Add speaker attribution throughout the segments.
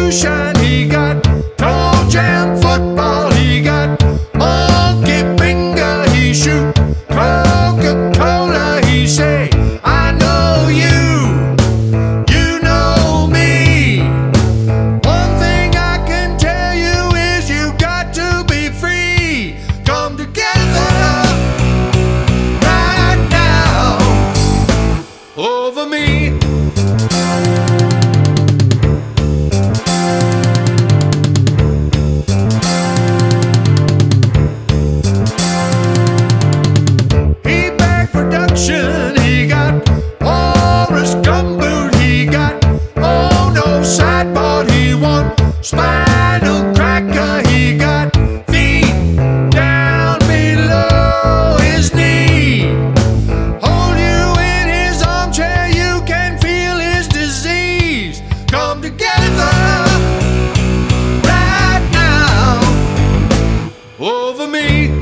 Speaker 1: Constitution, he got toe jam football, he got monkey finger, he shoot Coca-Cola, he say, I know you, you know me. One thing I can tell you is you got to be free. Come together right now over me. He got Morris gumboot, he got oh no sideboard, he want spinal cracker, he got feet down below his knee. Hold you in his armchair, you can feel his disease. Come together right now over me.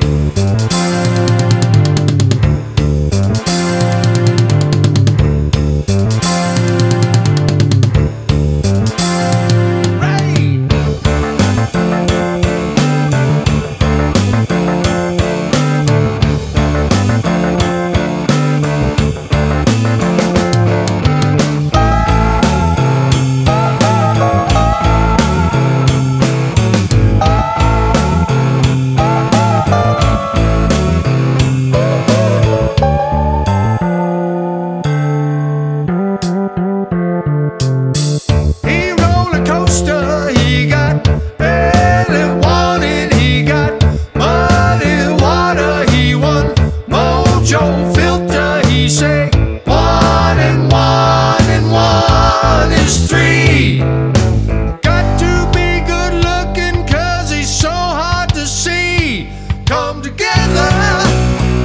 Speaker 1: Filter, he say, 1 and 1 and 1 is 3. Got to be good looking 'cause he's so hard to see. Come together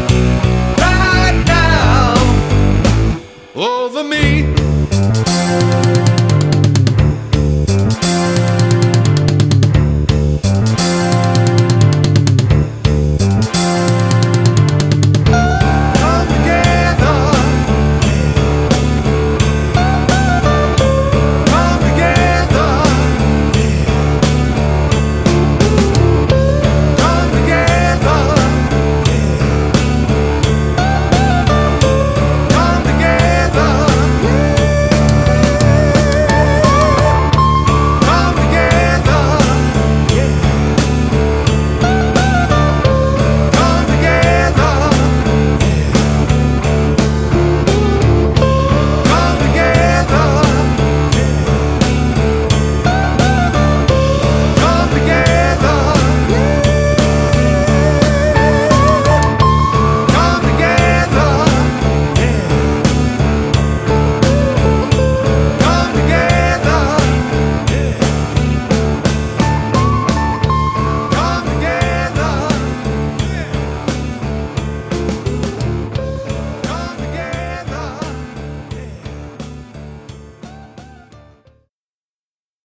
Speaker 1: right now over me.